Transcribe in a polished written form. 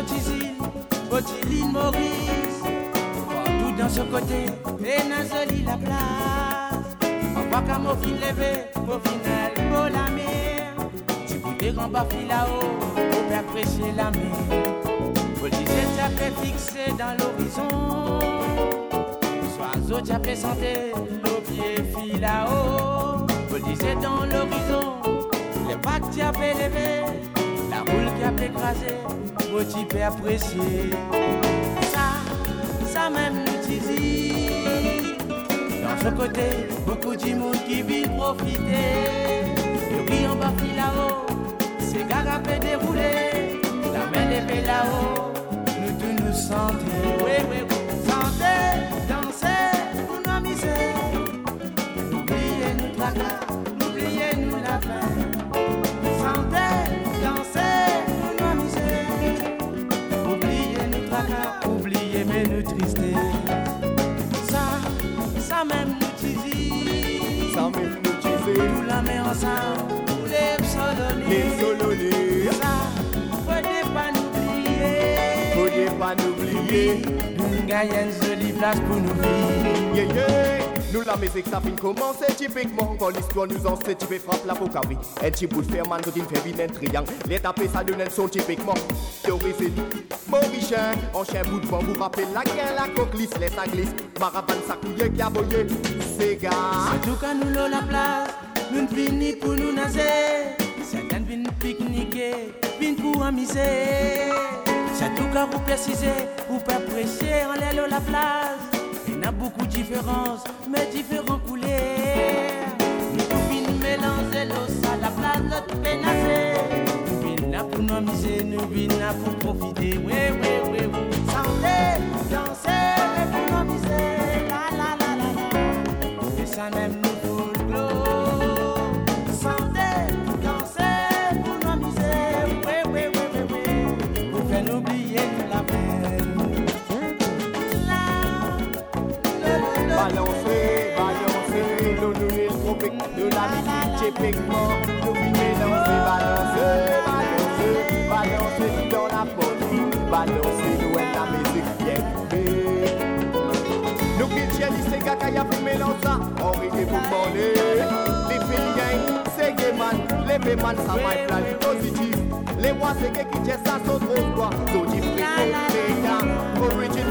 Tisil, Ottiline Maurice, partout dans ce côté, et Nazoli la place. On voit qu'à mon fil levé, au final, pour la mer. Tu goûtes grand baffi là-haut, pour apprécier la mer. Faut disait, tu as fait fixé dans l'horizon. Sois tu as fait santé, nos pieds filent là-haut. Faut disait, dans l'horizon, les vagues tu as fait lever. La boule qui a écrasé, moi tu peux apprécier. Ça même nous dit. Dans ce côté, beaucoup de monde qui vit profiter. Le riz en bas là-haut, c'est gaga peut dérouler. La main levée là-haut, nous tous nous sentons. Oui, santé, danser, pour nous amuser. N'oubliez nous tracas, n'oubliez nous la faim. Santé, danser, pour nous amuser. Oubliez nous tracas, oubliez mais nous tristesse. Ça même nous disait. Ça même nous disait. Nous la met ensemble, nous les solonner. Les solonner. Ça, faudrait pas n'oublier. Faudrait pas n'oublier. Nous gagnons une jolie place pour nous vivre. Yeah, yeah. Nous la musique ça fin commencer typiquement. Quand l'histoire nous enseigne, tu fais frappe la focarie. Un petit bout de fer, man, tout une fait bien un triangle. Les tapés, ça donne un son typiquement. Théorisé, Mauricien, en chien bout de bambou, rappelle la guerre, la coque lisse, laisse ça glisse. Maraban, ça couille, qui a boyé, c'est gars. C'est tout quand nous l'avons la place, nous ne finissons pour nous naser. Certains viennent pique-niquer, viennent pour amuser. C'est tout quand vous précisez, vous pouvez apprécier en l'air la place. Il y a beaucoup de différences, mais différents couleurs. Nous venons mélanger l'eau à la place, l'autre pénacé. Nous venons là pour nous amuser, nous venons là pour profiter. Oui. Santé, danser, mais pour nous amuser. La. Et ça même nous faut le glow. Santé, danser, pour nous amuser. Oui. Pour faire nous oublier la peine. Balancer, nous les tropiques, nous la musique typiquement. Nous mélanger, balancer dans la poche. Balancer, nous est la musique bien. Nous qui tiens les gars qui a fait mélange ça, on rigole pour demander. Les filles, c'est gay man, les gay man, ça m'a plan positif. Les mois, c'est gay qui tiennent ça, sont trop quoi. So different, original.